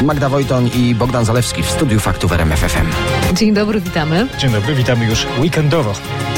Magda Wojton i Bogdan Zalewski w studiu Faktów RMF FM. Dzień dobry, witamy. Dzień dobry, witamy już weekendowo.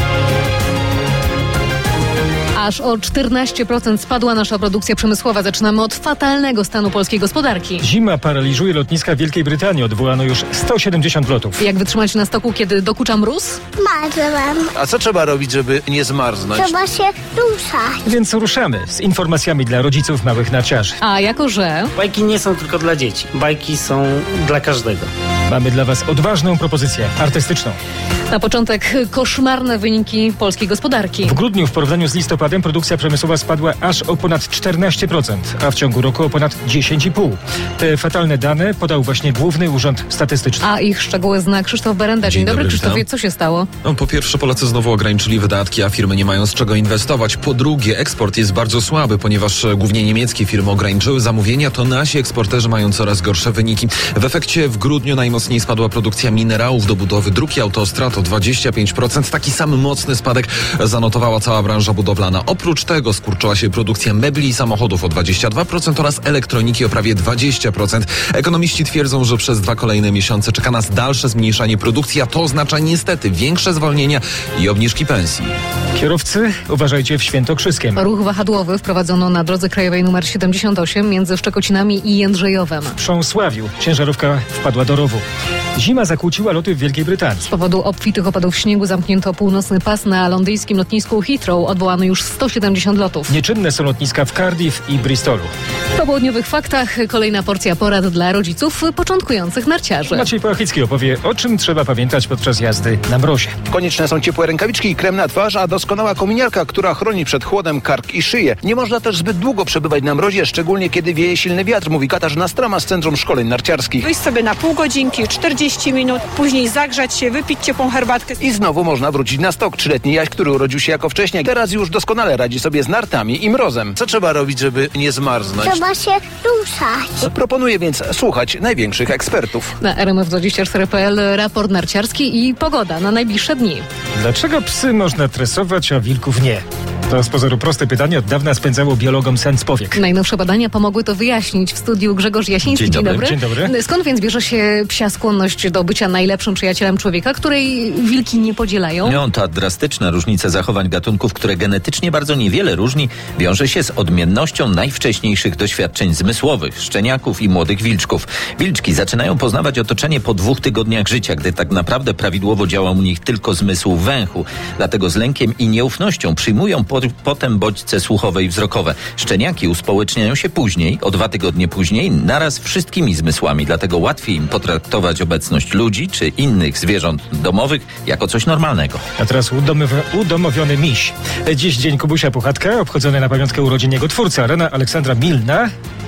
Aż o 14% spadła nasza produkcja przemysłowa. Zaczynamy od fatalnego stanu polskiej gospodarki. Zima paraliżuje lotniska Wielkiej Brytanii. Odwołano już 170 lotów. Jak wytrzymać na stoku, kiedy dokucza mróz? Marzłem. A co trzeba robić, żeby nie zmarznąć? Trzeba się ruszać. Więc ruszamy z informacjami dla rodziców małych narciarzy. A jako że... Bajki nie są tylko dla dzieci. Bajki są dla każdego. Mamy dla Was odważną propozycję artystyczną. Na początek koszmarne wyniki polskiej gospodarki. W grudniu w porównaniu z listopadem produkcja przemysłowa spadła aż o ponad 14%, a w ciągu roku o ponad 10,5%. Te fatalne dane podał właśnie Główny Urząd Statystyczny. A ich szczegóły zna Krzysztof Berenda. Dzień dobry, Krzysztofie. witam. Co się stało? No, po pierwsze, Polacy znowu ograniczyli wydatki, a firmy nie mają z czego inwestować. Po drugie, eksport jest bardzo słaby, ponieważ głównie niemieckie firmy ograniczyły zamówienia, to nasi eksporterzy mają coraz gorsze wyniki. W efekcie w grudniu najmocniej spadła produkcja minerałów do budowy dróg i autostrad o 25%. Taki sam mocny spadek zanotowała cała branża budowlana. Oprócz tego skurczyła się produkcja mebli i samochodów o 22% oraz elektroniki o prawie 20%. Ekonomiści twierdzą, że przez 2 kolejne miesiące czeka nas dalsze zmniejszanie produkcji, a to oznacza niestety większe zwolnienia i obniżki pensji. Kierowcy, uważajcie w Świętokrzyskiem. Ruch wahadłowy wprowadzono na drodze krajowej nr 78 między Szczekocinami i Jędrzejowem. W Prząsławiu ciężarówka wpadła do rowu. Zima zakłóciła loty w Wielkiej Brytanii. Z powodu obfitych opadów śniegu zamknięto północny pas na londyńskim lotnisku Heathrow. Odwołano już 170 lotów. Nieczynne są lotniska w Cardiff i Bristolu. W popołudniowych faktach kolejna porcja porad dla rodziców początkujących narciarzy. Maciej Pałachicki opowie, o czym trzeba pamiętać podczas jazdy na mrozie. Konieczne są ciepłe rękawiczki i krem na twarz, a doskonała kominiarka, która chroni przed chłodem kark i szyję. Nie można też zbyt długo przebywać na mrozie, szczególnie kiedy wieje silny wiatr, mówi Katarzyna Strama z Centrum Szkoleń Narciarskich. Wyjść sobie na pół godzinki, 40 minut, później zagrzać się, wypić ciepłą herbatkę. I znowu można wrócić na stok. 3-letni Jaś, który urodził się jako wcześniak, teraz już doskonale radzi sobie z nartami i mrozem. Co trzeba robić, żeby nie zmarznąć? Trzeba się ruszać. Proponuję więc słuchać największych ekspertów. Na RMF24.pl raport narciarski i pogoda na najbliższe dni. Dlaczego psy można tresować, a wilków nie? To z pozoru proste pytanie od dawna spędzało biologom sens powiek. Najnowsze badania pomogły to wyjaśnić. W studiu Grzegorz Jasiński. Dzień dobry. Dzień dobry. Skąd więc bierze się psia skłonność do bycia najlepszym przyjacielem człowieka, której wilki nie podzielają? No, ta drastyczna różnica zachowań gatunków, które genetycznie bardzo niewiele różni, wiąże się z odmiennością najwcześniejszych doświadczeń zmysłowych, szczeniaków i młodych wilczków. Wilczki zaczynają poznawać otoczenie po 2 tygodniach życia, gdy tak naprawdę prawidłowo działa u nich tylko zmysł węchu. Dlatego z lękiem i nieufnością przyjmują potem bodźce słuchowe i wzrokowe. Szczeniaki uspołeczniają się później, o 2 tygodnie później, naraz wszystkimi zmysłami. Dlatego łatwiej im potraktować obecność ludzi czy innych zwierząt domowych jako coś normalnego. A teraz udomowiony miś. Dziś dzień Kubusia Puchatka, obchodzony na pamiątkę urodzin jego twórcy, arena Aleksandra Milna,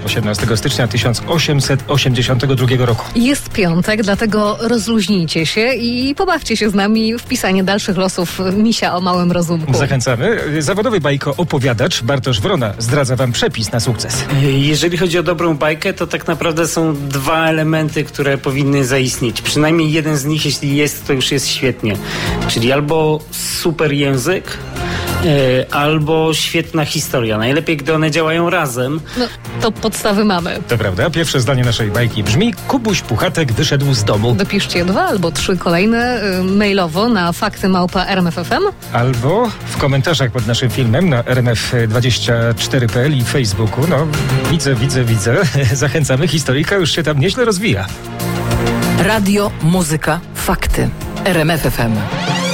18 stycznia 1882 roku. Jest piątek, dlatego rozluźnijcie się i pobawcie się z nami w pisanie dalszych losów misia o małym rozumku. Zachęcamy. Zawodowy bajko-opowiadacz Bartosz Wrona zdradza wam przepis na sukces. Jeżeli chodzi o dobrą bajkę, to tak naprawdę są 2 elementy, które powinny zaistnieć. Przynajmniej jeden z nich, jeśli jest, to już jest świetnie. Czyli albo super język, albo świetna historia. Najlepiej, gdy one działają razem. No, to podstawy mamy. To prawda. Pierwsze zdanie naszej bajki brzmi: Kubuś Puchatek wyszedł z domu. Dopiszcie 2 albo 3 kolejne mailowo na fakty@rmf.fm. Albo w komentarzach pod naszym filmem na RMF24.pl i Facebooku. No, widzę. Zachęcamy. Historyjka już się tam nieźle rozwija. Radio, muzyka, fakty. RMF FM.